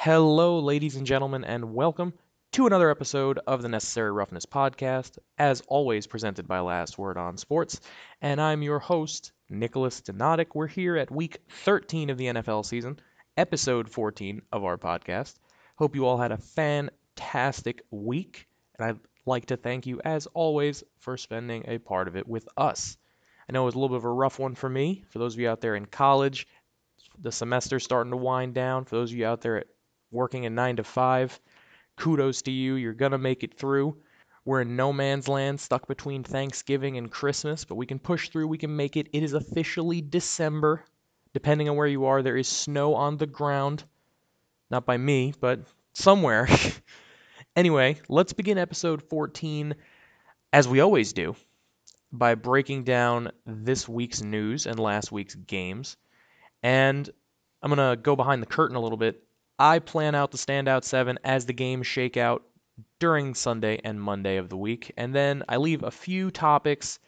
Hello, ladies and gentlemen, and welcome to another episode of the Necessary Roughness podcast, as always presented by Last Word on Sports. And I'm your host, Nicholas Donatic. We're here at week 13 of the NFL season, episode 14 of our podcast. Hope you all had a fantastic week, and I'd like to thank you, as always, for spending a part of it with us. I know it was a little bit of a rough one for me. For those of you out there in college, the semester's starting to wind down. For those of you out there working a 9 to 5, kudos to you. You're going to make it through. We're in no man's land, stuck between Thanksgiving and Christmas, but we can push through. We can make it. It is officially December. Depending on where you are, there is snow on the ground. Not by me, but somewhere. Anyway, let's begin episode 14, as we always do, by breaking down this week's news and last week's games. And I'm going to go behind the curtain a little bit. I plan out the standout 7 as the games shake out during Sunday and Monday of the week, and then I leave a few topics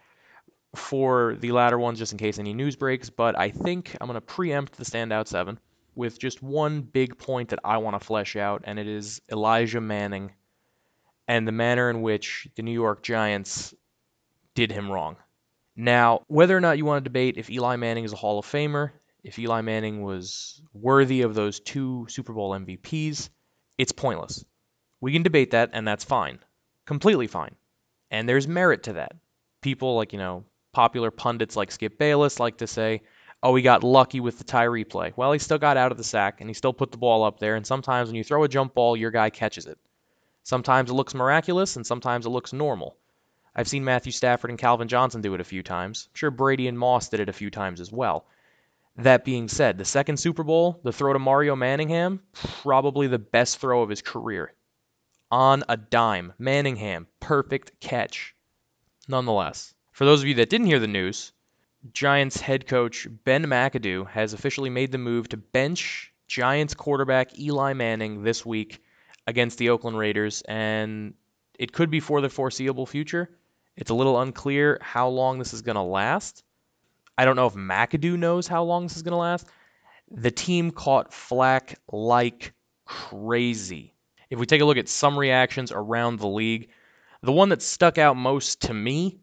for the latter ones just in case any news breaks, but I think I'm going to preempt the standout 7 with just one big point that I want to flesh out, and it is Elijah Manning and the manner in which the New York Giants did him wrong. Now, whether or not you want to debate if Eli Manning is a Hall of Famer, if Eli Manning was worthy of those 2 Super Bowl MVPs, it's pointless. We can debate that, and that's fine. Completely fine. And there's merit to that. People like, popular pundits like Skip Bayless like to say, oh, he got lucky with the Tyree play. Well, he still got out of the sack, and he still put the ball up there, and sometimes when you throw a jump ball, your guy catches it. Sometimes it looks miraculous, and sometimes it looks normal. I've seen Matthew Stafford and Calvin Johnson do it a few times. I'm sure Brady and Moss did it a few times as well. That being said, the second Super Bowl, the throw to Mario Manningham, probably the best throw of his career. On a dime. Manningham, perfect catch. Nonetheless, for those of you that didn't hear the news, Giants head coach Ben McAdoo has officially made the move to bench Giants quarterback Eli Manning this week against the Oakland Raiders, and it could be for the foreseeable future. It's a little unclear how long this is going to last. I don't know if McAdoo knows how long this is going to last. The team caught flack like crazy. If we take a look at some reactions around the league, the one that stuck out most to me,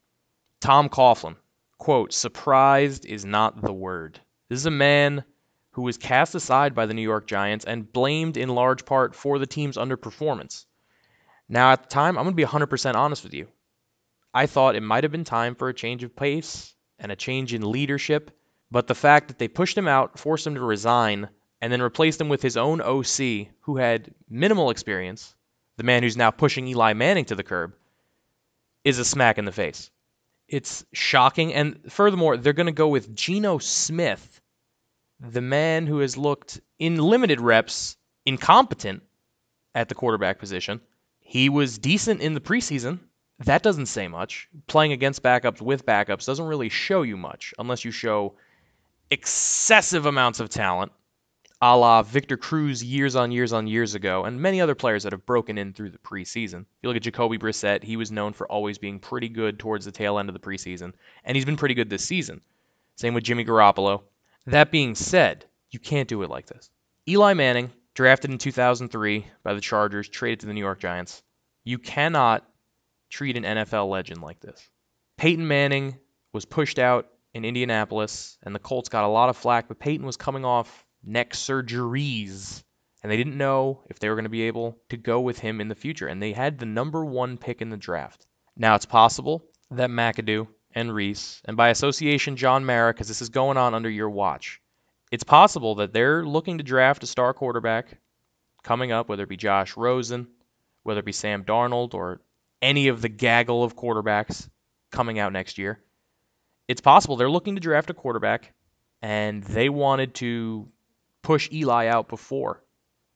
Tom Coughlin. Quote, surprised is not the word. This is a man who was cast aside by the New York Giants and blamed in large part for the team's underperformance. Now, at the time, I'm going to be 100% honest with you. I thought it might have been time for a change of pace and a change in leadership, but the fact that they pushed him out, forced him to resign, and then replaced him with his own OC, who had minimal experience, the man who's now pushing Eli Manning to the curb, is a smack in the face. It's shocking, and furthermore, they're going to go with Geno Smith, the man who has looked, in limited reps, incompetent at the quarterback position. He was decent in the preseason. That doesn't say much. Playing against backups with backups doesn't really show you much unless you show excessive amounts of talent, a la Victor Cruz years on years ago, and many other players that have broken in through the preseason. If you look at Jacoby Brissett, he was known for always being pretty good towards the tail end of the preseason, and he's been pretty good this season. Same with Jimmy Garoppolo. That being said, you can't do it like this. Eli Manning, drafted in 2003 by the Chargers, traded to the New York Giants. You cannot treat an NFL legend like this. Peyton Manning was pushed out in Indianapolis, and the Colts got a lot of flack, but Peyton was coming off neck surgeries, and they didn't know if they were going to be able to go with him in the future, and they had the number 1 pick in the draft. Now, it's possible that McAdoo and Reese, and by association John Mara, because this is going on under your watch, it's possible that they're looking to draft a star quarterback coming up, whether it be Josh Rosen, whether it be Sam Darnold, or any of the gaggle of quarterbacks coming out next year. It's possible they're looking to draft a quarterback, and they wanted to push Eli out before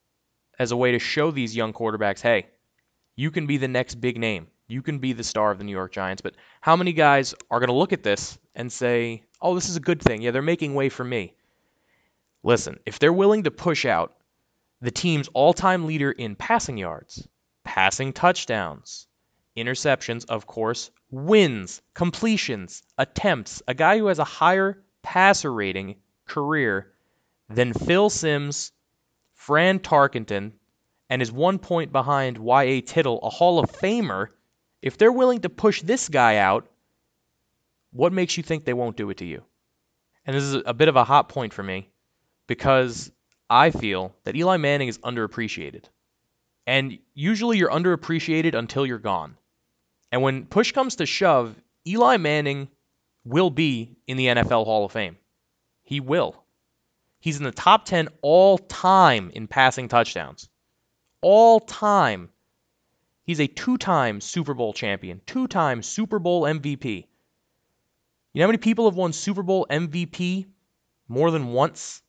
as a way to show these young quarterbacks, hey, you can be the next big name. You can be the star of the New York Giants. But how many guys are going to look at this and say, oh, this is a good thing. Yeah, they're making way for me. Listen, if they're willing to push out the team's all-time leader in passing yards, passing touchdowns, interceptions, of course, wins, completions, attempts, a guy who has a higher passer rating career than Phil Simms, Fran Tarkenton and is 1 point behind Y.A. Tittle, a Hall of Famer, if they're willing to push this guy out, what makes you think they won't do it to you? And this is a bit of a hot point for me because I feel that Eli Manning is underappreciated. And usually you're underappreciated until you're gone. And when push comes to shove, Eli Manning will be in the NFL Hall of Fame. He will. He's in the top 10 all time in passing touchdowns. All time. He's a 2-time Super Bowl champion, 2-time Super Bowl MVP. You know how many people have won Super Bowl MVP more than once?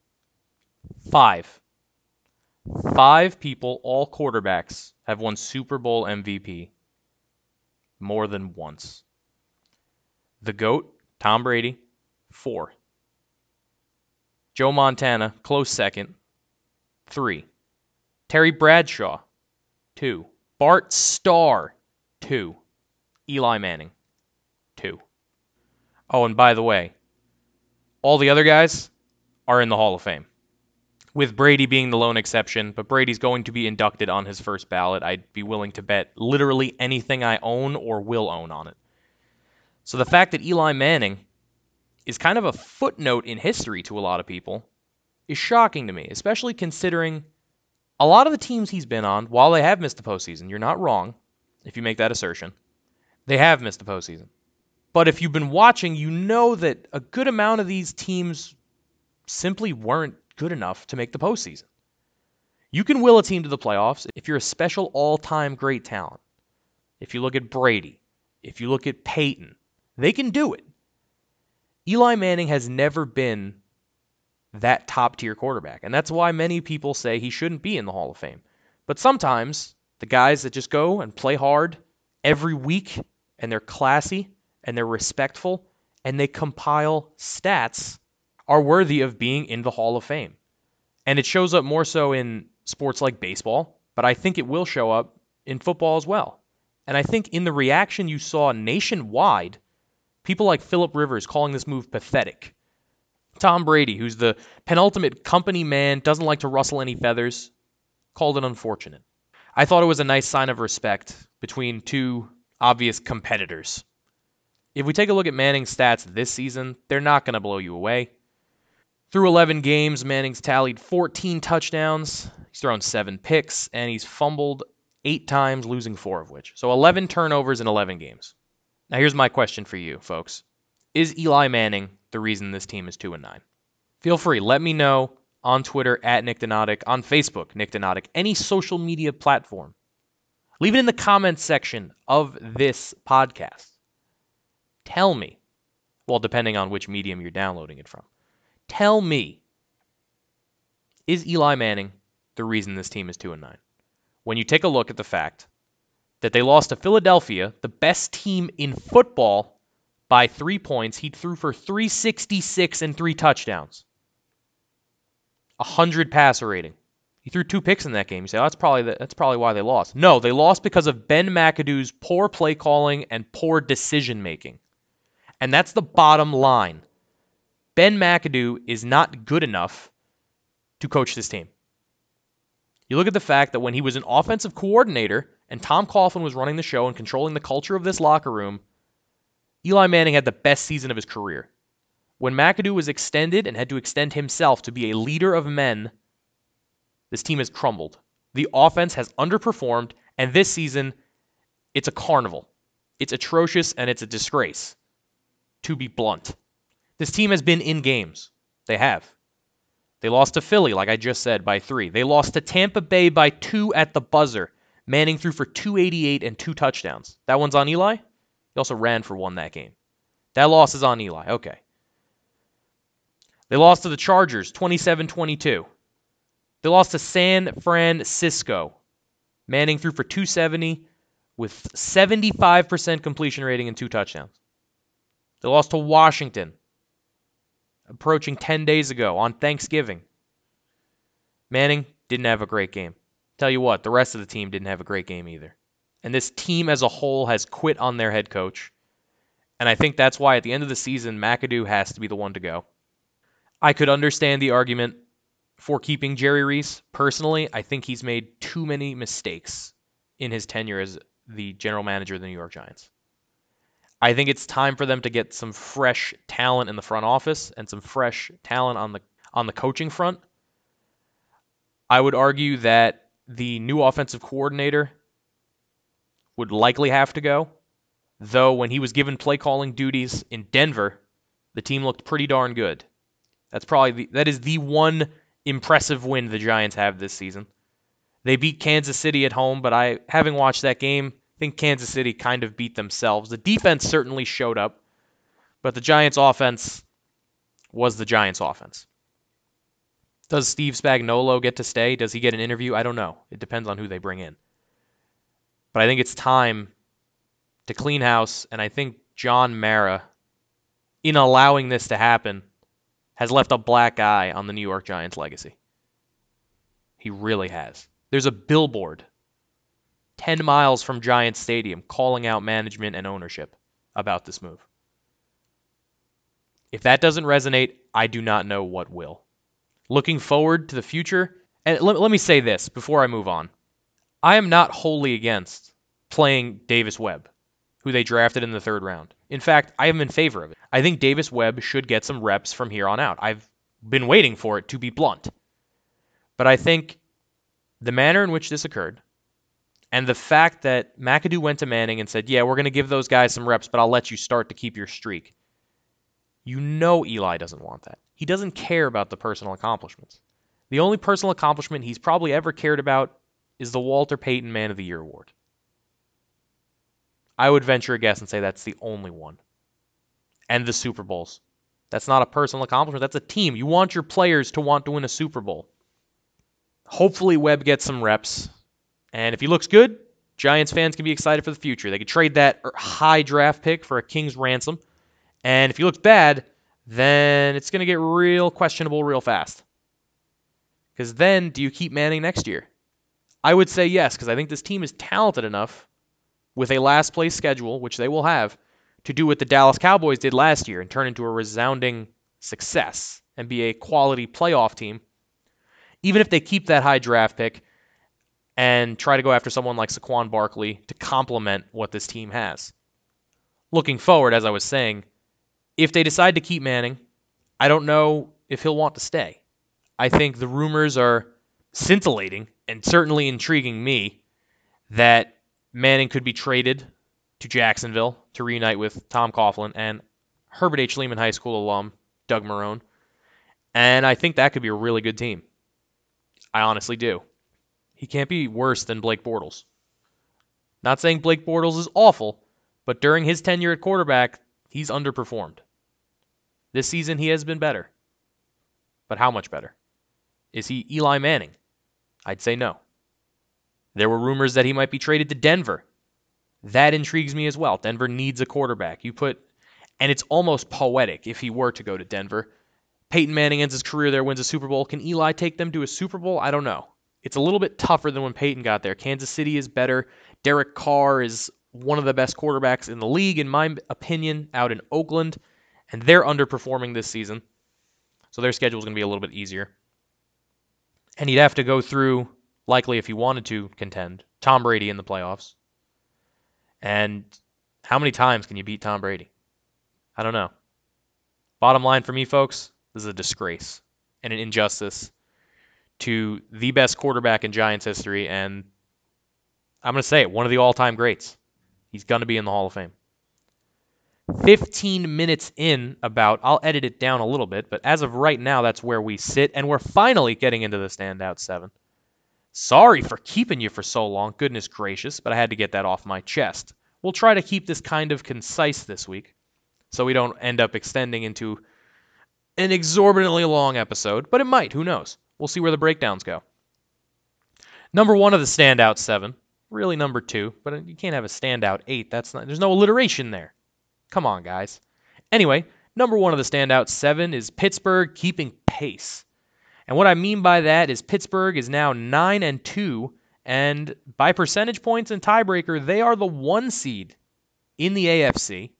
5. 5 people, all quarterbacks, have won Super Bowl MVP more than once. The GOAT, Tom Brady, 4. Joe Montana, close second, 3. Terry Bradshaw, 2. Bart Starr, 2. Eli Manning, 2. Oh, and by the way, all the other guys are in the Hall of Fame, with Brady being the lone exception, but Brady's going to be inducted on his first ballot. I'd be willing to bet literally anything I own or will own on it. So the fact that Eli Manning is kind of a footnote in history to a lot of people is shocking to me, especially considering a lot of the teams he's been on, while they have missed the postseason, you're not wrong if you make that assertion, they have missed the postseason. But if you've been watching, you know that a good amount of these teams simply weren't good enough to make the postseason. You can will a team to the playoffs if you're a special all-time great talent. If you look at Brady, if you look at Peyton, they can do it. Eli Manning has never been that top-tier quarterback, and that's why many people say he shouldn't be in the Hall of Fame. But sometimes the guys that just go and play hard every week, and they're classy, and they're respectful, and they compile stats are worthy of being in the Hall of Fame. And it shows up more so in sports like baseball, but I think it will show up in football as well. And I think in the reaction you saw nationwide, people like Phillip Rivers calling this move pathetic. Tom Brady, who's the penultimate company man, doesn't like to rustle any feathers, called it unfortunate. I thought it was a nice sign of respect between two obvious competitors. If we take a look at Manning's stats this season, they're not going to blow you away. Through 11 games, Manning's tallied 14 touchdowns, he's thrown 7 picks, and he's fumbled 8 times, losing 4 of which. So 11 turnovers in 11 games. Now here's my question for you, folks. Is Eli Manning the reason this team is 2-9? Feel free, let me know on Twitter at Nick Donatic, on Facebook, Nick Donatic, any social media platform. Leave it in the comments section of this podcast. Tell me, well, depending on which medium you're downloading it from, tell me, is Eli Manning the reason this team is 2-9? When you take a look at the fact that they lost to Philadelphia, the best team in football, by 3 points, he threw for 366 and 3 touchdowns. 100 passer rating. He threw 2 picks in that game. You say, oh, that's probably why they lost. No, they lost because of Ben McAdoo's poor play calling and poor decision making. And that's the bottom line. Ben McAdoo is not good enough to coach this team. You look at the fact that when he was an offensive coordinator and Tom Coughlin was running the show and controlling the culture of this locker room, Eli Manning had the best season of his career. When McAdoo was extended and had to extend himself to be a leader of men, this team has crumbled. The offense has underperformed, and this season, it's a carnival. It's atrocious, and it's a disgrace, to be blunt. This team has been in games. They have. They lost to Philly, like I just said, by 3. They lost to Tampa Bay by 2 at the buzzer. Manning threw for 288 and 2 touchdowns. That one's on Eli? He also ran for 1 that game. That loss is on Eli. Okay. They lost to the Chargers, 27-22. They lost to San Francisco. Manning threw for 270 with 75% completion rating and 2 touchdowns. They lost to Washington, approaching 10 days ago on Thanksgiving. Manning didn't have a great game. Tell you what, the rest of the team didn't have a great game either. And this team as a whole has quit on their head coach. And I think that's why at the end of the season, McAdoo has to be the one to go. I could understand the argument for keeping Jerry Reese. Personally, I think he's made too many mistakes in his tenure as the general manager of the New York Giants. I think it's time for them to get some fresh talent in the front office and some fresh talent on the coaching front. I would argue that the new offensive coordinator would likely have to go, though when he was given play calling duties in Denver, the team looked pretty darn good. That is the one impressive win the Giants have this season. They beat Kansas City at home, but having watched that game, I think Kansas City kind of beat themselves. The defense certainly showed up, but the Giants' offense was the Giants' offense. Does Steve Spagnuolo get to stay? Does he get an interview? I don't know. It depends on who they bring in. But I think it's time to clean house, and I think John Mara, in allowing this to happen, has left a black eye on the New York Giants' legacy. He really has. There's a billboard 10 miles from Giants Stadium calling out management and ownership about this move. If that doesn't resonate, I do not know what will. Looking forward to the future, and let me say this before I move on. I am not wholly against playing Davis Webb, who they drafted in the 3rd round. In fact, I am in favor of it. I think Davis Webb should get some reps from here on out. I've been waiting for it, to be blunt. But I think the manner in which this occurred, and the fact that McAdoo went to Manning and said, yeah, we're going to give those guys some reps, but I'll let you start to keep your streak. You know Eli doesn't want that. He doesn't care about the personal accomplishments. The only personal accomplishment he's probably ever cared about is the Walter Payton Man of the Year award. I would venture a guess and say that's the only one. And the Super Bowls. That's not a personal accomplishment. That's a team. You want your players to want to win a Super Bowl. Hopefully Webb gets some reps. And if he looks good, Giants fans can be excited for the future. They could trade that high draft pick for a king's ransom. And if he looks bad, then it's going to get real questionable real fast. Because then, do you keep Manning next year? I would say yes, because I think this team is talented enough with a last place schedule, which they will have, to do what the Dallas Cowboys did last year and turn into a resounding success and be a quality playoff team, even if they keep that high draft pick and try to go after someone like Saquon Barkley to complement what this team has. Looking forward, as I was saying, if they decide to keep Manning, I don't know if he'll want to stay. I think the rumors are scintillating and certainly intriguing me that Manning could be traded to Jacksonville to reunite with Tom Coughlin and Herbert H. Lehman High School alum Doug Marrone. And I think that could be a really good team. I honestly do. He can't be worse than Blake Bortles. Not saying Blake Bortles is awful, but during his tenure at quarterback, he's underperformed. This season, he has been better. But how much better? Is he Eli Manning? I'd say no. There were rumors that he might be traded to Denver. That intrigues me as well. Denver needs a quarterback. And it's almost poetic if he were to go to Denver. Peyton Manning ends his career there, wins a Super Bowl. Can Eli take them to a Super Bowl? I don't know. It's a little bit tougher than when Peyton got there. Kansas City is better. Derek Carr is one of the best quarterbacks in the league, in my opinion, out in Oakland. And they're underperforming this season. So their schedule is going to be a little bit easier. And he'd have to go through, likely if he wanted to contend, Tom Brady in the playoffs. And how many times can you beat Tom Brady? I don't know. Bottom line for me, folks, this is a disgrace and an injustice to the best quarterback in Giants history, and I'm going to say it, one of the all-time greats. He's going to be in the Hall of Fame. 15 minutes in I'll edit it down a little bit, but as of right now, that's where we sit, and we're finally getting into the Standout 7. Sorry for keeping you for so long, goodness gracious, but I had to get that off my chest. We'll try to keep this kind of concise this week, so we don't end up extending into an exorbitantly long episode, but it might, who knows? We'll see where the breakdowns go. Number 1 of the Standout 7, really number 2, but you can't have a Standout 8, there's no alliteration there. Come on, guys. Anyway, number 1 of the Standout 7 is Pittsburgh keeping pace. And what I mean by that is Pittsburgh is now 9-2, and by percentage points and tiebreaker, they are the 1 seed in the AFC.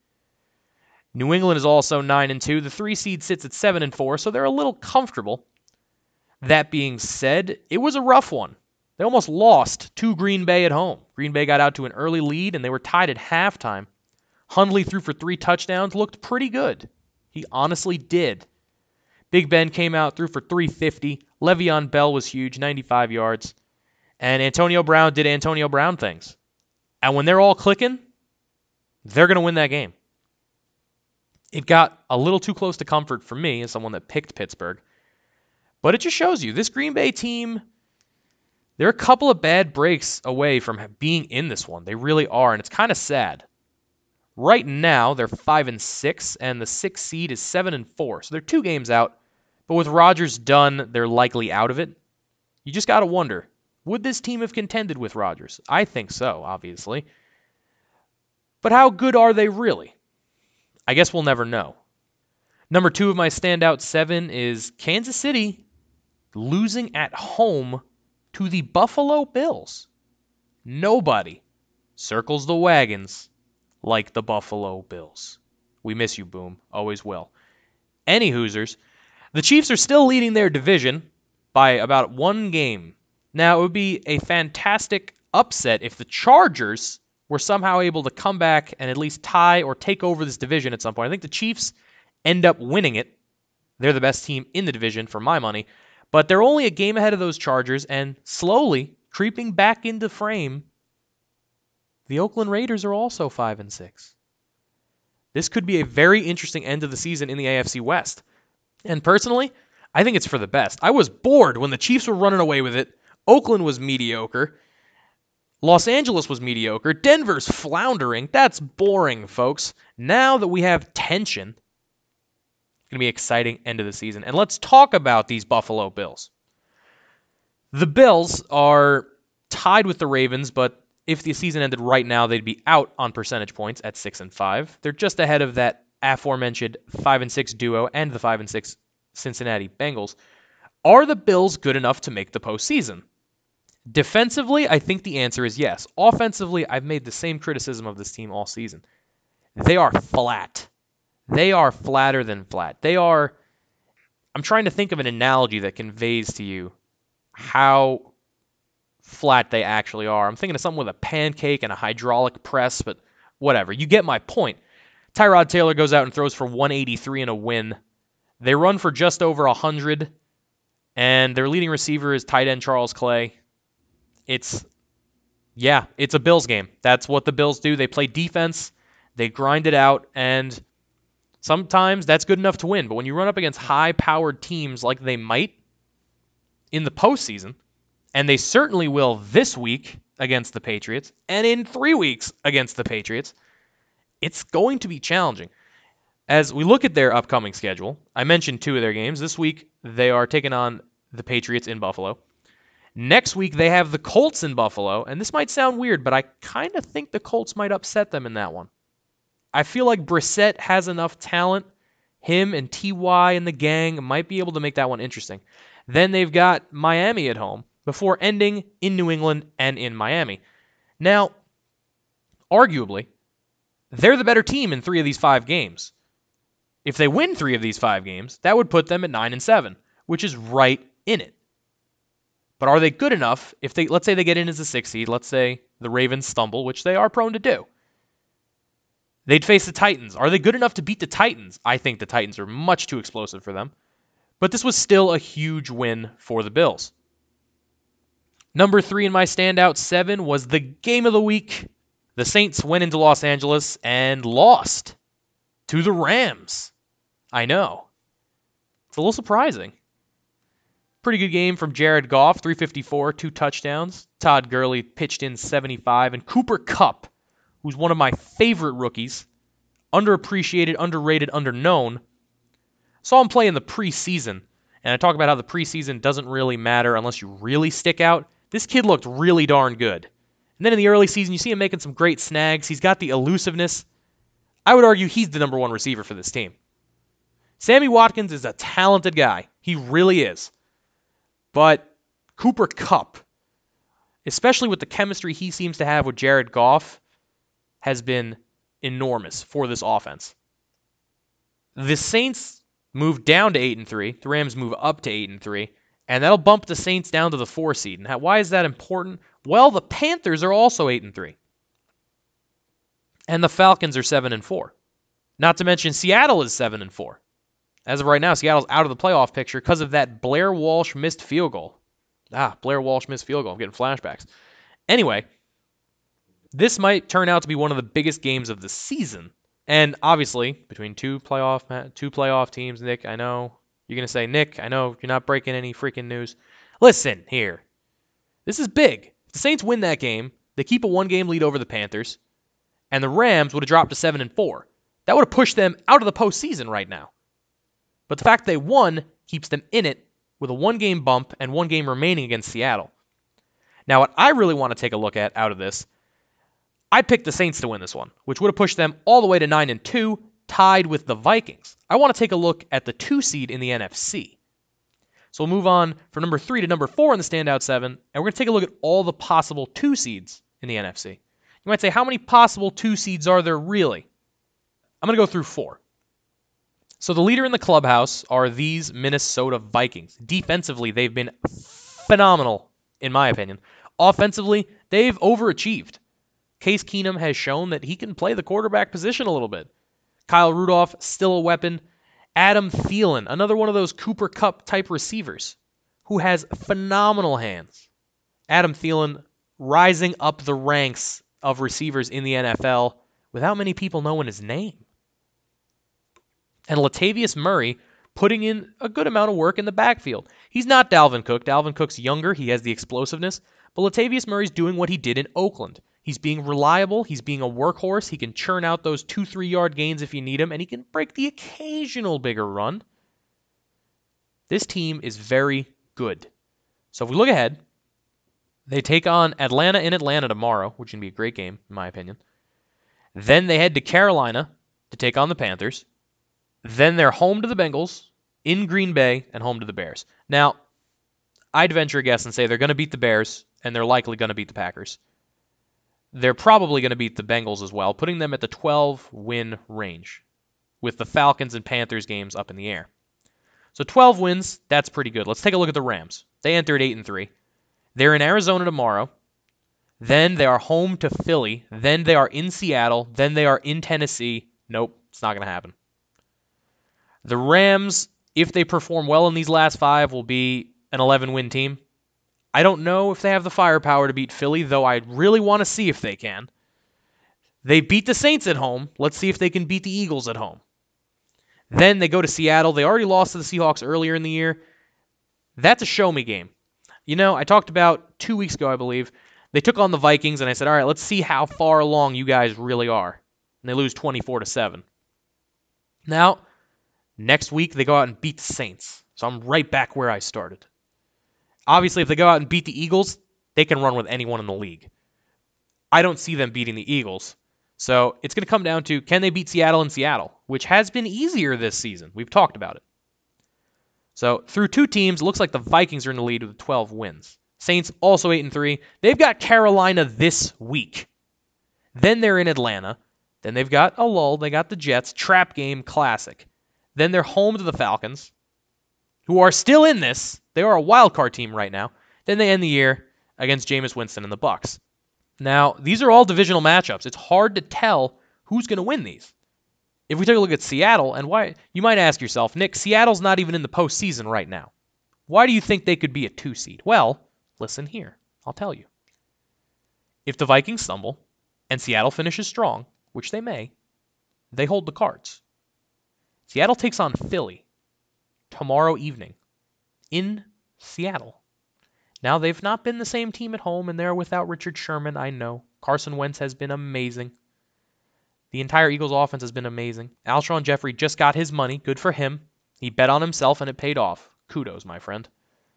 New England is also 9-2. The 3 seed sits at 7-4, so they're a little comfortable. That being said, it was a rough one. They almost lost to Green Bay at home. Green Bay got out to an early lead, and they were tied at halftime. Hundley threw for 3 touchdowns, looked pretty good. He honestly did. Big Ben came out, threw for 350. Le'Veon Bell was huge, 95 yards. And Antonio Brown did Antonio Brown things. And when they're all clicking, they're going to win that game. It got a little too close to comfort for me as someone that picked Pittsburgh. But it just shows you, this Green Bay team, they're a couple of bad breaks away from being in this one. They really are, and it's kind of sad. Right now, they're 5-6, and the 6th seed is 7-4. So they're 2 games out. But with Rodgers done, they're likely out of it. You just got to wonder, would this team have contended with Rodgers? I think so, obviously. But how good are they really? I guess we'll never know. Number 2 of my standout 7 is Kansas City losing at home to the Buffalo Bills. Nobody circles the wagons like the Buffalo Bills. We miss you, Boom. Always will. Any Hoosers, the Chiefs are still leading their division by about 1 game. Now, it would be a fantastic upset if the Chargers were somehow able to come back and at least tie or take over this division at some point. I think the Chiefs end up winning it. They're the best team in the division for my money. But they're only a game ahead of those Chargers, and slowly creeping back into frame, the Oakland Raiders are also 5-6. This could be a very interesting end of the season in the AFC West. And personally, I think it's for the best. I was bored when the Chiefs were running away with it. Oakland was mediocre. Los Angeles was mediocre. Denver's floundering. That's boring, folks. Now that we have tension, it's going to be an exciting end of the season. And let's talk about these Buffalo Bills. The Bills are tied with the Ravens, but if the season ended right now, they'd be out on percentage points at 6-5. They're just ahead of that aforementioned 5-6 duo and the 5-6 Cincinnati Bengals. Are the Bills good enough to make the postseason? Defensively, I think the answer is yes. Offensively, I've made the same criticism of this team all season. They are flat. They are flatter than flat. I'm trying to think of an analogy that conveys to you how flat they actually are. I'm thinking of something with a pancake and a hydraulic press, but whatever. You get my point. Tyrod Taylor goes out and throws for 183 in a win. They run for just over 100, and their leading receiver is tight end Charles Clay. It's a Bills game. That's what the Bills do. They play defense, they grind it out, and sometimes that's good enough to win. But when you run up against high-powered teams like they might in the postseason, and they certainly will this week against the Patriots, and in 3 weeks against the Patriots, it's going to be challenging. As we look at their upcoming schedule, I mentioned 2 of their games. This week, they are taking on the Patriots in Buffalo. Next week, they have the Colts in Buffalo, and this might sound weird, but I kind of think the Colts might upset them in that one. I feel like Brissett has enough talent. Him and T.Y. and the gang might be able to make that one interesting. Then they've got Miami at home before ending in New England and in Miami. Now, arguably, they're the better team in 3 of these 5 games. If they win 3 of these 5 games, that would put them at 9-7, which is right in it. But are they good enough let's say they get in as a 6 seed, let's say the Ravens stumble, which they are prone to do. They'd face the Titans. Are they good enough to beat the Titans? I think the Titans are much too explosive for them. But this was still a huge win for the Bills. Number 3 in my standout 7 was the game of the week. The Saints went into Los Angeles and lost to the Rams. I know. It's a little surprising. Pretty good game from Jared Goff, 354, 2 touchdowns. Todd Gurley pitched in 75. And Cooper Kupp, who's one of my favorite rookies, underappreciated, underrated, underknown, saw him play in the preseason. And I talk about how the preseason doesn't really matter unless you really stick out. This kid looked really darn good. And then in the early season, you see him making some great snags. He's got the elusiveness. I would argue he's the number 1 receiver for this team. Sammy Watkins is a talented guy. He really is. But Cooper Kupp, especially with the chemistry he seems to have with Jared Goff, has been enormous for this offense. The Saints move down to 8-3. The Rams move up to 8-3. And that'll bump the Saints down to the 4 seed. And why is that important? Well, the Panthers are also 8-3. And the Falcons are 7-4. Not to mention Seattle is 7-4. As of right now, Seattle's out of the playoff picture because of that Blair Walsh missed field goal. Blair Walsh missed field goal. I'm getting flashbacks. Anyway, this might turn out to be one of the biggest games of the season. And obviously, between two playoff teams, Nick, I know you're going to say, Nick, I know you're not breaking any freaking news. Listen here. This is big. If the Saints win that game, they keep a 1-game lead over the Panthers, and the Rams would have dropped to 7-4. That would have pushed them out of the postseason right now. But the fact they won keeps them in it with a 1-game bump and 1 game remaining against Seattle. Now, what I really want to take a look at out of this, I picked the Saints to win this one, which would have pushed them all the way to 9-2, tied with the Vikings. I want to take a look at the 2 seed in the NFC. So we'll move on from number 3 to number 4 in the standout 7, and we're going to take a look at all the possible 2 seeds in the NFC. You might say, how many possible 2 seeds are there really? I'm going to go through 4. So the leader in the clubhouse are these Minnesota Vikings. Defensively, they've been phenomenal, in my opinion. Offensively, they've overachieved. Case Keenum has shown that he can play the quarterback position a little bit. Kyle Rudolph, still a weapon. Adam Thielen, another one of those Cooper Kupp type receivers who has phenomenal hands. Adam Thielen rising up the ranks of receivers in the NFL without many people knowing his name. And Latavius Murray putting in a good amount of work in the backfield. He's not Dalvin Cook. Dalvin Cook's younger. He has the explosiveness. But Latavius Murray's doing what he did in Oakland. He's being reliable. He's being a workhorse. He can churn out those 2-3 yard gains if you need him, and he can break the occasional bigger run. This team is very good. So if we look ahead, they take on Atlanta in Atlanta tomorrow, which is going to be a great game, in my opinion. Then they head to Carolina to take on the Panthers. Then they're home to the Bengals, in Green Bay, and home to the Bears. Now, I'd venture a guess and say they're going to beat the Bears, and they're likely going to beat the Packers. They're probably going to beat the Bengals as well, putting them at the 12-win range, with the Falcons and Panthers games up in the air. So 12 wins, that's pretty good. Let's take a look at the Rams. They entered 8-3. They're in Arizona tomorrow. Then they are home to Philly. Then they are in Seattle. Then they are in Tennessee. Nope, it's not going to happen. The Rams, if they perform well in these last 5, will be an 11-win team. I don't know if they have the firepower to beat Philly, though I really want to see if they can. They beat the Saints at home. Let's see if they can beat the Eagles at home. Then they go to Seattle. They already lost to the Seahawks earlier in the year. That's a show-me game. You know, I talked about 2 weeks ago, I believe. They took on the Vikings, and I said, all right, let's see how far along you guys really are. And they lose 24-7. Now, next week, they go out and beat the Saints. So I'm right back where I started. Obviously, if they go out and beat the Eagles, they can run with anyone in the league. I don't see them beating the Eagles. So it's going to come down to, can they beat Seattle in Seattle, which has been easier this season. We've talked about it. So through 2 teams, it looks like the Vikings are in the lead with 12 wins. Saints also 8-3. They've got Carolina this week. Then they're in Atlanta. Then they've got a lull. They got the Jets. Trap game classic. Then they're home to the Falcons, who are still in this. They are a wild card team right now. Then they end the year against Jameis Winston and the Bucs. Now, these are all divisional matchups. It's hard to tell who's going to win these. If we take a look at Seattle, and why, you might ask yourself, Nick, Seattle's not even in the postseason right now. Why do you think they could be a 2 seed? Well, listen here. I'll tell you. If the Vikings stumble and Seattle finishes strong, which they may, they hold the cards. Seattle takes on Philly tomorrow evening in Seattle. Now, they've not been the same team at home, and they're without Richard Sherman, I know. Carson Wentz has been amazing. The entire Eagles offense has been amazing. Alshon Jeffrey just got his money. Good for him. He bet on himself, and it paid off. Kudos, my friend.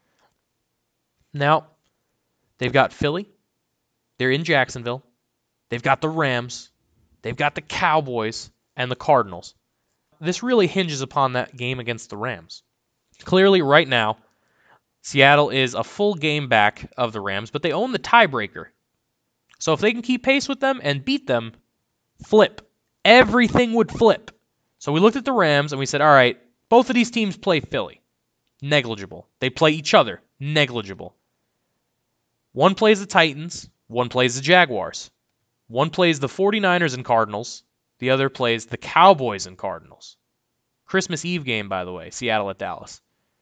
Now, they've got Philly. They're in Jacksonville. They've got the Rams. They've got the Cowboys and the Cardinals. This really hinges upon that game against the Rams. Clearly, right now, Seattle is a full game back of the Rams, but they own the tiebreaker. So if they can keep pace with them and beat them, flip. Everything would flip. So we looked at the Rams and we said, all right, both of these teams play Philly. Negligible. They play each other. Negligible. One plays the Titans. One plays the Jaguars. One plays the 49ers and Cardinals. The other plays the Cowboys and Cardinals. Christmas Eve game, by the way. Seattle at Dallas.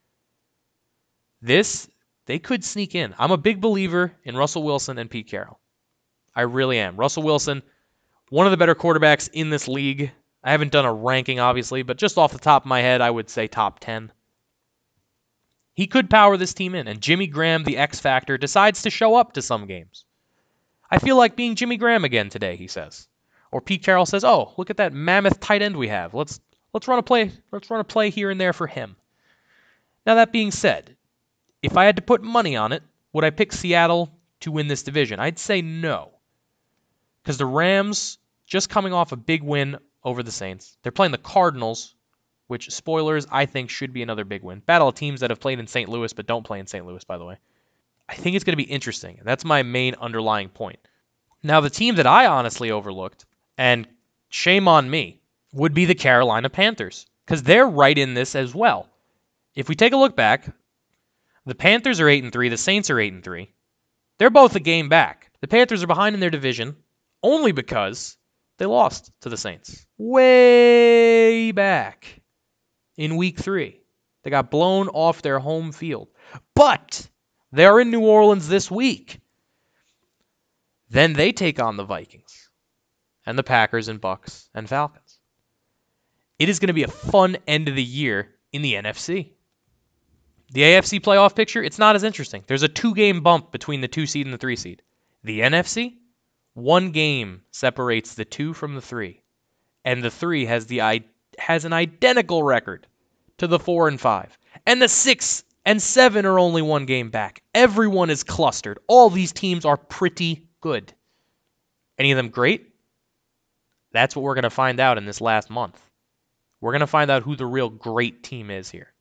They could sneak in. I'm a big believer in Russell Wilson and Pete Carroll. I really am. Russell Wilson, one of the better quarterbacks in this league. I haven't done a ranking, obviously, but just off the top of my head, I would say top 10. He could power this team in, and Jimmy Graham, the X Factor, decides to show up to some games. I feel like being Jimmy Graham again today, he says. Or Pete Carroll says, "Oh, look at that mammoth tight end we have. Let's run a play. Let's run a play here and there for him." Now that being said, if I had to put money on it, would I pick Seattle to win this division? I'd say no. Because the Rams, just coming off a big win over the Saints, they're playing the Cardinals, which, spoilers, I think should be another big win. Battle of teams that have played in St. Louis but don't play in St. Louis, by the way. I think it's going to be interesting. That's my main underlying point. Now, the team that I honestly overlooked, and shame on me, would be the Carolina Panthers. Because they're right in this as well. If we take a look back, the Panthers are 8-3, the Saints are 8-3. They're both a game back. The Panthers are behind in their division only because they lost to the Saints. Way back in week 3. They got blown off their home field. But they're in New Orleans this week. Then they take on the Vikings and the Packers and Bucks and Falcons. It is going to be a fun end of the year in the NFC. The AFC playoff picture, it's not as interesting. There's a 2-game bump between the 2 seed and the 3 seed. The NFC, 1 game separates the 2 from the 3. And the 3 has an identical record to the 4 and 5. And the 6 and 7 are only 1 game back. Everyone is clustered. All these teams are pretty good. Any of them great? That's what we're going to find out in this last month. We're going to find out who the real great team is here.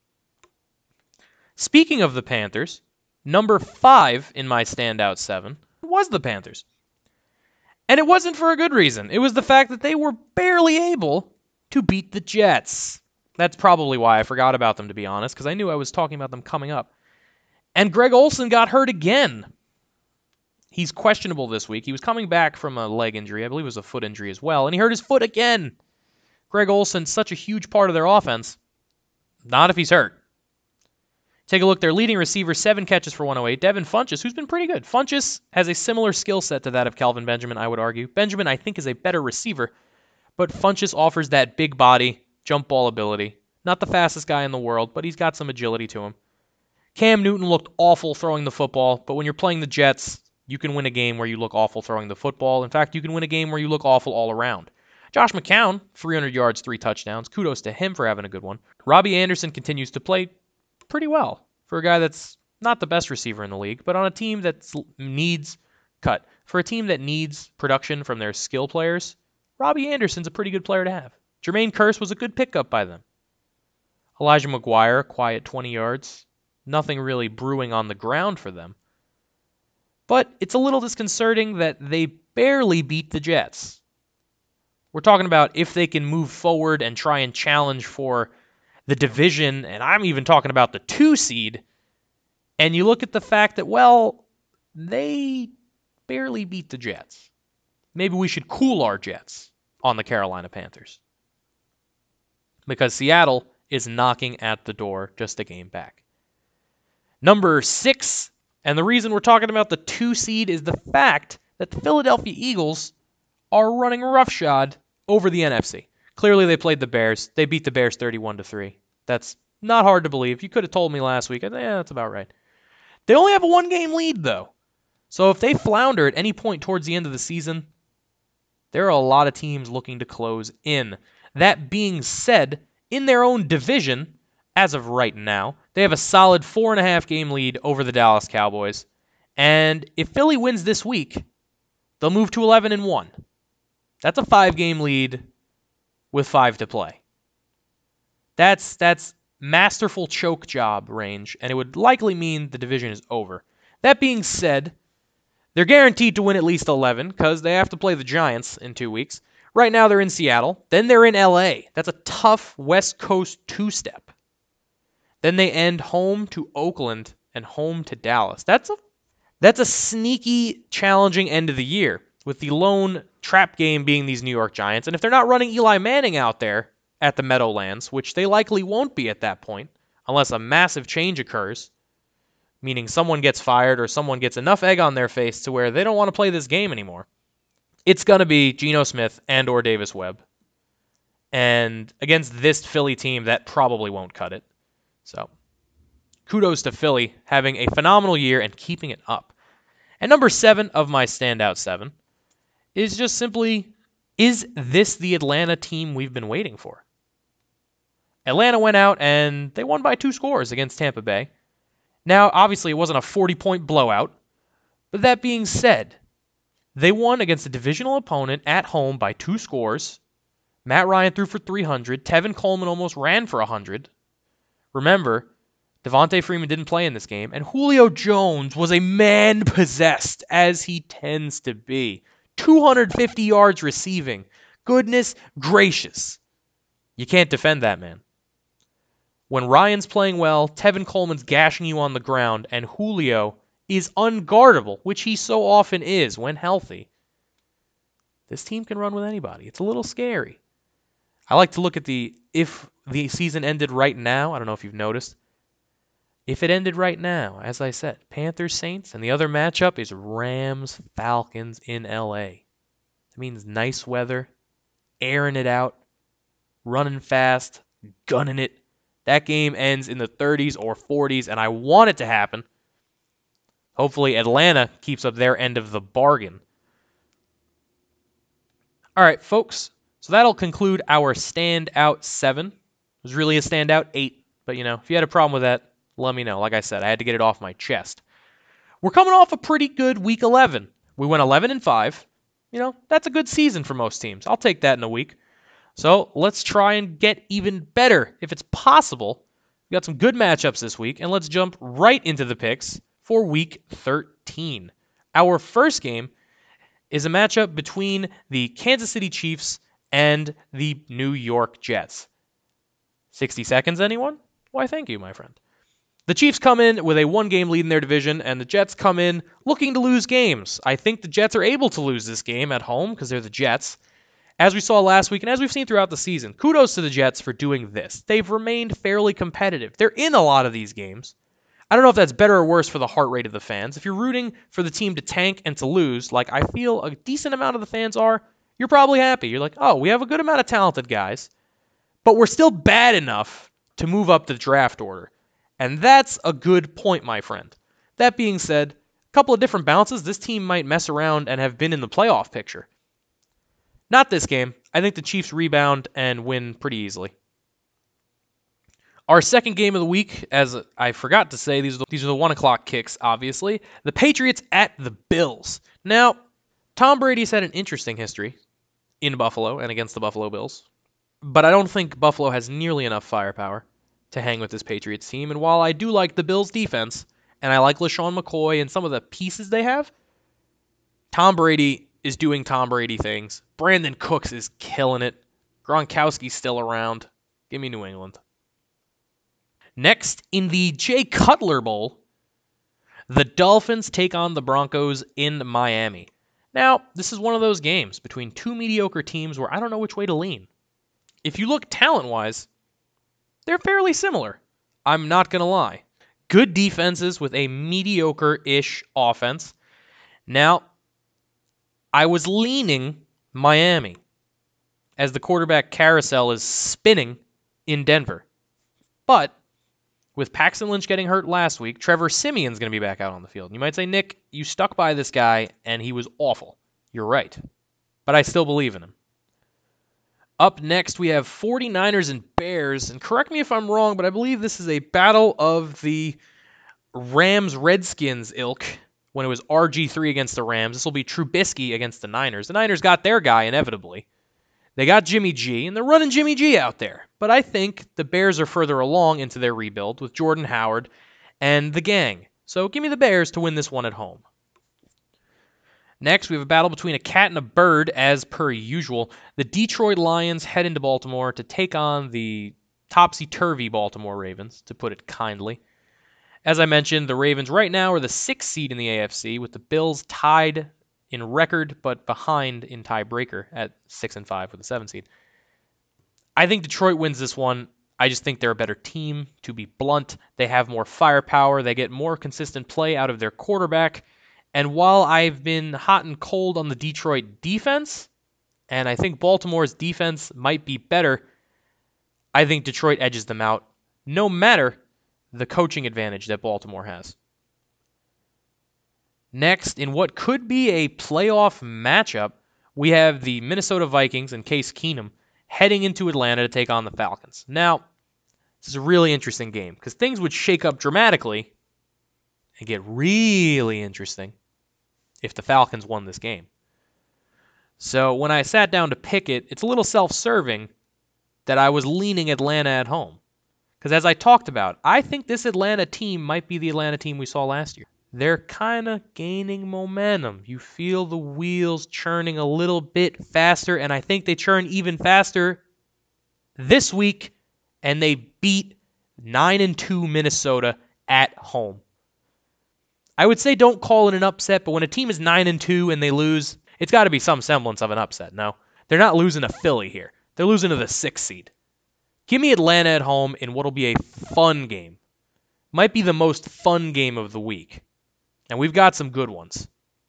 Speaking of the Panthers, number 5 in my standout 7 was the Panthers. And it wasn't for a good reason. It was the fact that they were barely able to beat the Jets. That's probably why I forgot about them, to be honest, because I knew I was talking about them coming up. And Greg Olsen got hurt again. He's questionable this week. He was coming back from a leg injury. I believe it was a foot injury as well. And he hurt his foot again. Greg Olsen's such a huge part of their offense. Not if he's hurt. Take a look. Their leading receiver, 7 catches for 108. Devin Funchess, who's been pretty good. Funchess has a similar skill set to that of Kelvin Benjamin, I would argue. Benjamin, I think, is a better receiver, but Funchess offers that big body, jump ball ability. Not the fastest guy in the world, but he's got some agility to him. Cam Newton looked awful throwing the football, but when you're playing the Jets, you can win a game where you look awful throwing the football. In fact, you can win a game where you look awful all around. Josh McCown, 300 yards, 3 touchdowns. Kudos to him for having a good one. Robbie Anderson continues to play pretty well for a guy that's not the best receiver in the league, but on a team that needs For a team that needs production from their skill players, Robbie Anderson's a pretty good player to have. Jermaine Kearse was a good pickup by them. Elijah McGuire, quiet 20 yards. Nothing really brewing on the ground for them. But it's a little disconcerting that they barely beat the Jets. We're talking about if they can move forward and try and challenge for the division, and I'm even talking about the 2 seed, and you look at the fact that, well, they barely beat the Jets. Maybe we should cool our jets on the Carolina Panthers. Because Seattle is knocking at the door just a game back. Number 6, and the reason we're talking about the 2 seed is the fact that the Philadelphia Eagles are running roughshod over the NFC. Clearly they played the Bears. They beat the Bears 31-3. That's not hard to believe. You could have told me last week. Yeah, that's about right. They only have a 1-game lead, though. So if they flounder at any point towards the end of the season, there are a lot of teams looking to close in. That being said, in their own division, as of right now, they have a solid 4.5-game lead over the Dallas Cowboys. And if Philly wins this week, they'll move to 11-1. That's a 5-game lead with 5 to play. That's masterful choke job range, and it would likely mean the division is over. That being said, they're guaranteed to win at least 11 because they have to play the Giants in 2 weeks. Right now they're in Seattle. Then they're in LA. That's a tough West Coast 2-step. Then they end home to Oakland and home to Dallas. That's a sneaky, challenging end of the year, with the lone trap game being these New York Giants. And if they're not running Eli Manning out there at the Meadowlands, which they likely won't be at that point, unless a massive change occurs, meaning someone gets fired or someone gets enough egg on their face to where they don't want to play this game anymore, it's going to be Geno Smith and or Davis Webb. And against this Philly team, that probably won't cut it. So kudos to Philly having a phenomenal year and keeping it up. And number 7 of my standout 7 is just simply, is this the Atlanta team we've been waiting for? Atlanta went out and they won by 2 scores against Tampa Bay. Now, obviously, it wasn't a 40-point blowout, but that being said, they won against a divisional opponent at home by 2 scores. Matt Ryan threw for 300. Tevin Coleman almost ran for 100. Remember, Devontae Freeman didn't play in this game, and Julio Jones was a man-possessed, as he tends to be. 250 yards receiving. Goodness gracious. You can't defend that, man. When Ryan's playing well, Tevin Coleman's gashing you on the ground, and Julio is unguardable, which he so often is when healthy. This team can run with anybody. It's a little scary. I like to look at if the season ended right now. I don't know if you've noticed. If it ended right now, as I said, Panthers-Saints, and the other matchup is Rams-Falcons in L.A. That means nice weather, airing it out, running fast, gunning it. That game ends in the 30s or 40s, and I want it to happen. Hopefully Atlanta keeps up their end of the bargain. All right, folks. So that'll conclude our standout 7. It was really a standout 8, but if you had a problem with that, let me know. Like I said, I had to get it off my chest. We're coming off a pretty good week 11. We went 11-5. That's a good season for most teams. I'll take that in a week. So let's try and get even better if it's possible. We got some good matchups this week, and let's jump right into the picks for week 13. Our first game is a matchup between the Kansas City Chiefs and the New York Jets. 60 seconds, anyone? Why, thank you, my friend. The Chiefs come in with a 1-game lead in their division, and the Jets come in looking to lose games. I think the Jets are able to lose this game at home because they're the Jets. As we saw last week and as we've seen throughout the season, kudos to the Jets for doing this. They've remained fairly competitive. They're in a lot of these games. I don't know if that's better or worse for the heart rate of the fans. If you're rooting for the team to tank and to lose, like I feel a decent amount of the fans are, you're probably happy. You're like, oh, we have a good amount of talented guys, but we're still bad enough to move up the draft order. And that's a good point, my friend. That being said, a couple of different bounces, this team might mess around and have been in the playoff picture. Not this game. I think the Chiefs rebound and win pretty easily. Our second game of the week, as I forgot to say, these are the 1 o'clock kicks, obviously. The Patriots at the Bills. Now, Tom Brady's had an interesting history in Buffalo and against the Buffalo Bills, but I don't think Buffalo has nearly enough firepower to hang with this Patriots team. And while I do like the Bills' defense, and I like LaShawn McCoy and some of the pieces they have, Tom Brady is doing Tom Brady things. Brandon Cooks is killing it. Gronkowski's still around. Give me New England. Next, in the Jay Cutler Bowl, the Dolphins take on the Broncos in Miami. Now, this is one of those games between 2 mediocre teams where I don't know which way to lean. If you look talent-wise, they're fairly similar. I'm not going to lie. Good defenses with a mediocre-ish offense. Now, I was leaning Miami as the quarterback carousel is spinning in Denver. But with Paxton Lynch getting hurt last week, Trevor Siemian's going to be back out on the field. You might say, Nick, you stuck by this guy, and he was awful. You're right. But I still believe in him. Up next, we have 49ers and Bears. And correct me if I'm wrong, but I believe this is a battle of the Rams-Redskins ilk when it was RG3 against the Rams. This will be Trubisky against the Niners. The Niners got their guy, inevitably. They got Jimmy G, and they're running Jimmy G out there. But I think the Bears are further along into their rebuild with Jordan Howard and the gang. So give me the Bears to win this one at home. Next, we have a battle between a cat and a bird, as per usual. The Detroit Lions head into Baltimore to take on the topsy-turvy Baltimore Ravens, to put it kindly. As I mentioned, the Ravens right now are the 6th seed in the AFC, with the Bills tied in record but behind in tiebreaker at 6-5 with the 7th seed. I think Detroit wins this one. I just think they're a better team, to be blunt. They have more firepower. They get more consistent play out of their quarterback. And while I've been hot and cold on the Detroit defense, and I think Baltimore's defense might be better, I think Detroit edges them out, no matter the coaching advantage that Baltimore has. Next, in what could be a playoff matchup, we have the Minnesota Vikings and Case Keenum heading into Atlanta to take on the Falcons. Now, this is a really interesting game because things would shake up dramatically and get really interesting if the Falcons won this game. So when I sat down to pick it, it's a little self-serving that I was leaning Atlanta at home. Because as I talked about, I think this Atlanta team might be the Atlanta team we saw last year. They're kind of gaining momentum. You feel the wheels churning a little bit faster, and I think they churn even faster this week, and they beat 9-2 Minnesota at home. I would say don't call it an upset, but when a team is 9-2 and they lose, it's got to be some semblance of an upset, no? They're not losing to Philly here. They're losing to the 6th seed. Give me Atlanta at home in what'll be a fun game. Might be the most fun game of the week. And we've got some good ones.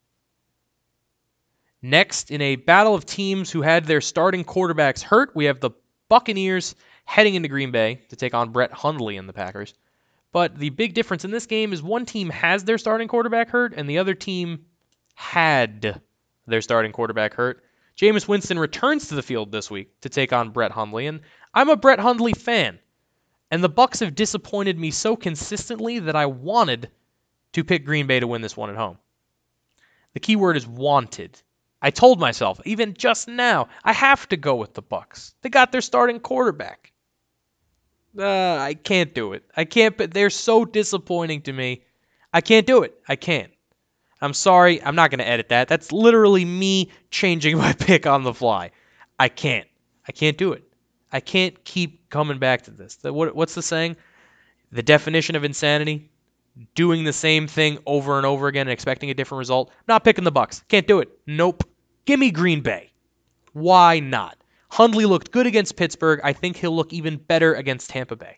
Next, in a battle of teams who had their starting quarterbacks hurt, we have the Buccaneers heading into Green Bay to take on Brett Hundley and the Packers. But the big difference in this game is one team has their starting quarterback hurt, and the other team had their starting quarterback hurt. Jameis Winston returns to the field this week to take on Brett Hundley, and I'm a Brett Hundley fan. And the Bucs have disappointed me so consistently that I wanted to pick Green Bay to win this one at home. The key word is wanted. I told myself, even just now, I have to go with the Bucs. They got their starting quarterback. I can't do it. I can't, but they're so disappointing to me. I can't do it. I can't. I'm sorry. I'm not going to edit that. That's literally me changing my pick on the fly. I can't. I can't do it. I can't keep coming back to this. What's the saying? The definition of insanity? Doing the same thing over and over again and expecting a different result. Not picking the Bucs. Can't do it. Nope. Give me Green Bay. Why not? Hundley looked good against Pittsburgh. I think he'll look even better against Tampa Bay.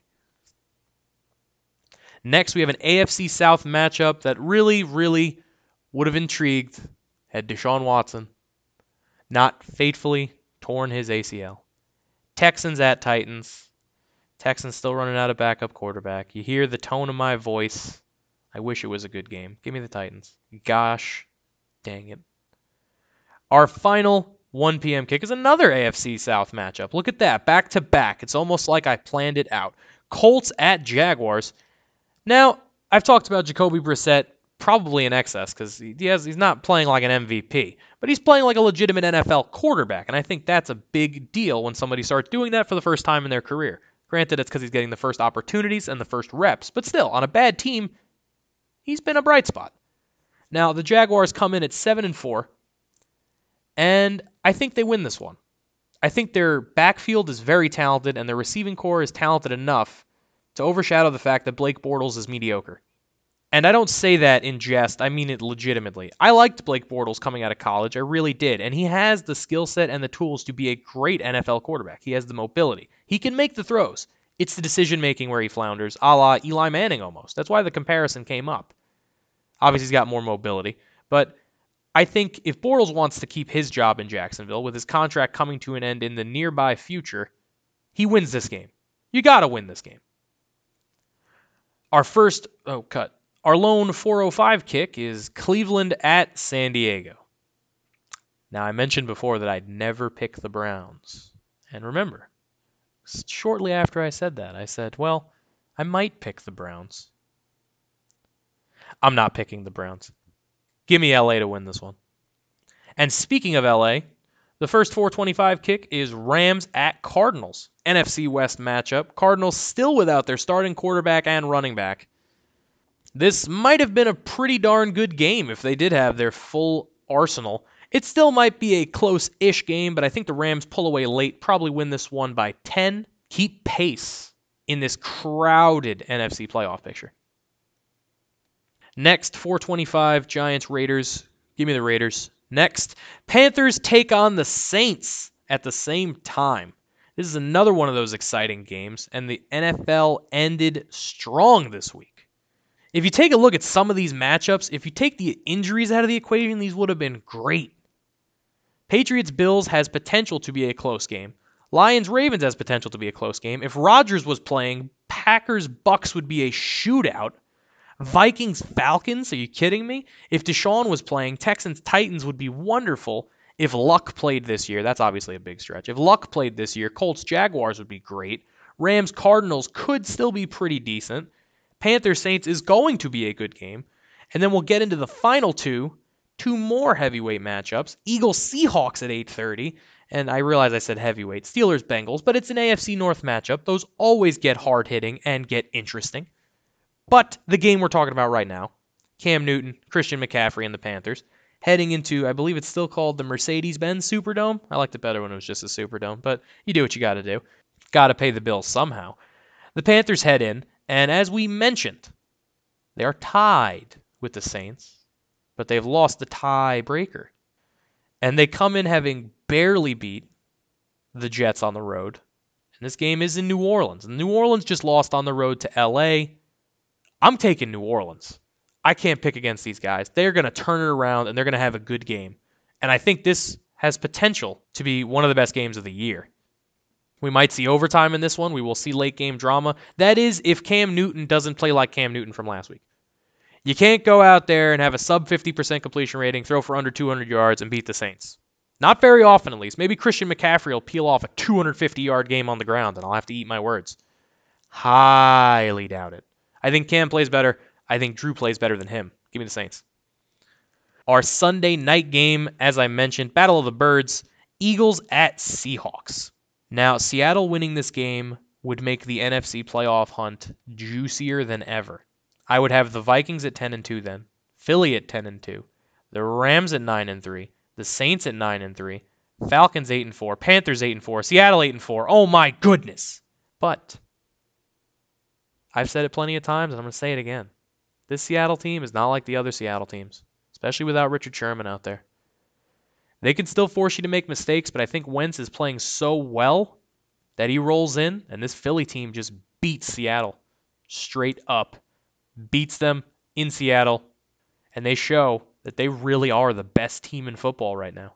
Next, we have an AFC South matchup that really, really would have intrigued had Deshaun Watson not fatefully torn his ACL. Texans at Titans. Texans still running out of backup quarterback. You hear the tone of my voice. I wish it was a good game. Give me the Titans. Gosh dang it. Our final 1 p.m. kick is another AFC South matchup. Look at that. Back to back. It's almost like I planned it out. Colts at Jaguars. Now, I've talked about Jacoby Brissett probably in excess because he's not playing like an MVP, but he's playing like a legitimate NFL quarterback, and I think that's a big deal when somebody starts doing that for the first time in their career. Granted, it's because he's getting the first opportunities and the first reps, but still, on a bad team, he's been a bright spot. Now, the Jaguars come in at 7-4, and I think they win this one. I think their backfield is very talented, and their receiving core is talented enough to overshadow the fact that Blake Bortles is mediocre. And I don't say that in jest, I mean it legitimately. I liked Blake Bortles coming out of college, I really did, and he has the skill set and the tools to be a great NFL quarterback. He has the mobility. He can make the throws. It's the decision-making where he flounders, a la Eli Manning almost. That's why the comparison came up. Obviously, he's got more mobility, but I think if Bortles wants to keep his job in Jacksonville, with his contract coming to an end in the nearby future, he wins this game. You got to win this game. Our lone 405 kick is Cleveland at San Diego. Now, I mentioned before that I'd never pick the Browns. And remember, shortly after I said that, I said, well, I might pick the Browns. I'm not picking the Browns. Give me LA to win this one. And speaking of LA, the first 425 kick is Rams at Cardinals. NFC West matchup. Cardinals still without their starting quarterback and running back. This might have been a pretty darn good game if they did have their full arsenal. It still might be a close-ish game, but I think the Rams pull away late, probably win this one by 10. Keep pace in this crowded NFC playoff picture. Next, 425, Giants, Raiders. Give me the Raiders. Next, Panthers take on the Saints at the same time. This is another one of those exciting games, and the NFL ended strong this week. If you take a look at some of these matchups, if you take the injuries out of the equation, these would have been great. Patriots-Bills has potential to be a close game. Lions-Ravens has potential to be a close game. If Rodgers was playing, Packers-Bucks would be a shootout. Vikings-Falcons, are you kidding me? If Deshaun was playing, Texans-Titans would be wonderful. If Luck played this year, that's obviously a big stretch. If Luck played this year, Colts-Jaguars would be great. Rams-Cardinals could still be pretty decent. Panthers-Saints is going to be a good game. And then we'll get into the final two more heavyweight matchups. Eagles-Seahawks at 8:30. And I realize I said heavyweight. Steelers-Bengals, but it's an AFC North matchup. Those always get hard-hitting and get interesting. But the game we're talking about right now, Cam Newton, Christian McCaffrey, and the Panthers, heading into, I believe it's still called the Mercedes-Benz Superdome. I liked it better when it was just a Superdome, but you do what you got to do. Got to pay the bills somehow. The Panthers head in, and as we mentioned, they are tied with the Saints, but they've lost the tiebreaker. And they come in having barely beat the Jets on the road. And this game is in New Orleans. And New Orleans just lost on the road to L.A. I'm taking New Orleans. I can't pick against these guys. They're going to turn it around, and they're going to have a good game. And I think this has potential to be one of the best games of the year. We might see overtime in this one. We will see late-game drama. That is if Cam Newton doesn't play like Cam Newton from last week. You can't go out there and have a sub-50% completion rating, throw for under 200 yards, and beat the Saints. Not very often, at least. Maybe Christian McCaffrey will peel off a 250-yard game on the ground, and I'll have to eat my words. Highly doubt it. I think Cam plays better. I think Drew plays better than him. Give me the Saints. Our Sunday night game, as I mentioned, Battle of the Birds, Eagles at Seahawks. Now, Seattle winning this game would make the NFC playoff hunt juicier than ever. I would have the Vikings at 10-2 then, Philly at 10-2, the Rams at 9-3, the Saints at 9-3, Falcons 8-4, Panthers 8-4, Seattle 8-4. Oh my goodness! But I've said it plenty of times, and I'm going to say it again. This Seattle team is not like the other Seattle teams, especially without Richard Sherman out there. They can still force you to make mistakes, but I think Wentz is playing so well that he rolls in, and this Philly team just beats Seattle straight up. Beats them in Seattle, and they show that they really are the best team in football right now.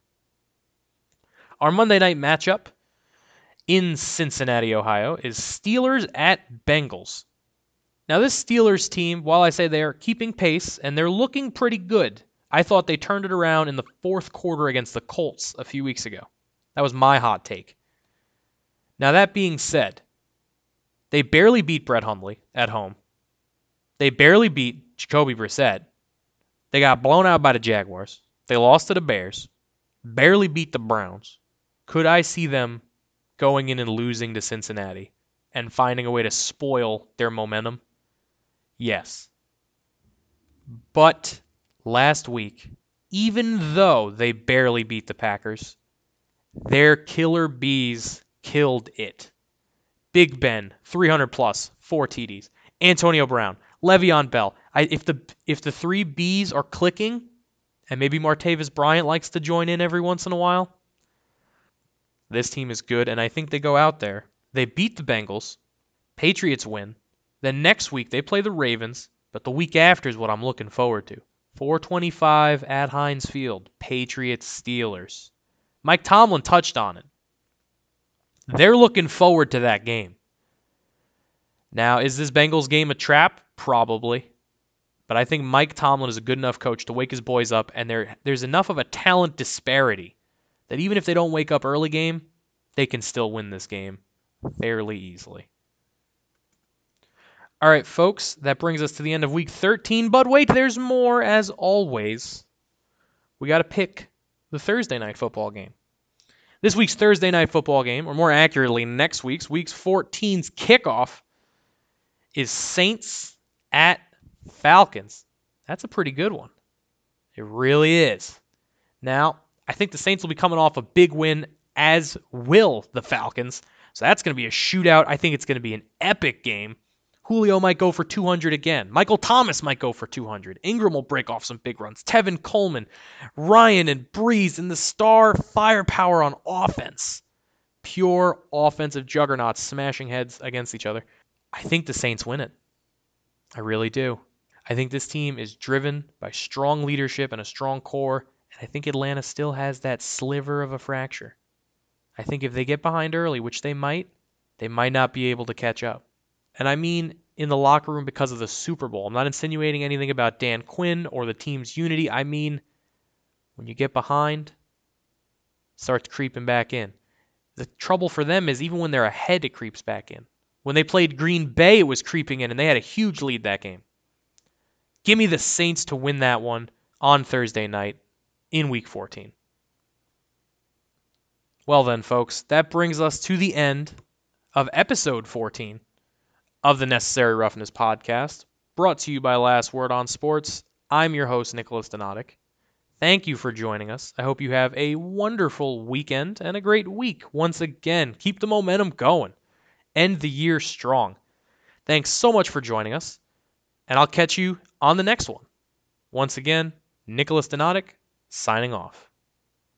Our Monday night matchup in Cincinnati, Ohio, is Steelers at Bengals. Now, this Steelers team, while I say they are keeping pace and they're looking pretty good, I thought they turned it around in the fourth quarter against the Colts a few weeks ago. That was my hot take. Now, that being said, they barely beat Brett Hundley at home. They barely beat Jacoby Brissett. They got blown out by the Jaguars. They lost to the Bears. Barely beat the Browns. Could I see them going in and losing to Cincinnati and finding a way to spoil their momentum? Yes. But last week, even though they barely beat the Packers, their killer bees killed it. Big Ben, 300 plus, 4 TDs. Antonio Brown, Le'Veon Bell. If the three Bs are clicking, and maybe Martavis Bryant likes to join in every once in a while, this team is good, and I think they go out there. They beat the Bengals. Patriots win. Then next week they play the Ravens, but the week after is what I'm looking forward to. 4:25 at Heinz Field, Patriots Steelers. Mike Tomlin touched on it. They're looking forward to that game. Now, is this Bengals game a trap? Probably. But I think Mike Tomlin is a good enough coach to wake his boys up, and there's enough of a talent disparity that even if they don't wake up early game, they can still win this game fairly easily. All right, folks, that brings us to the end of Week 13. But wait, there's more as always. We got to pick the Thursday night football game. This week's Thursday night football game, or more accurately, next week's, Week 14's kickoff, is Saints at Falcons. That's a pretty good one. It really is. Now, I think the Saints will be coming off a big win, as will the Falcons. So that's going to be a shootout. I think it's going to be an epic game. Julio might go for 200 again. Michael Thomas might go for 200. Ingram will break off some big runs. Tevin Coleman, Ryan and Breeze, and the star firepower on offense. Pure offensive juggernauts smashing heads against each other. I think the Saints win it. I really do. I think this team is driven by strong leadership and a strong core, and I think Atlanta still has that sliver of a fracture. I think if they get behind early, which they might not be able to catch up. And I mean in the locker room because of the Super Bowl. I'm not insinuating anything about Dan Quinn or the team's unity. I mean, when you get behind, it starts creeping back in. The trouble for them is even when they're ahead, it creeps back in. When they played Green Bay, it was creeping in, and they had a huge lead that game. Give me the Saints to win that one on Thursday night in Week 14. Well then, folks, that brings us to the end of Episode 14 of the Necessary Roughness podcast, brought to you by Last Word on Sports. I'm your host, Nicholas Donatic. Thank you for joining us. I hope you have a wonderful weekend and a great week. Once again, keep the momentum going. End the year strong. Thanks so much for joining us, and I'll catch you on the next one. Once again, Nicholas Donatic, signing off.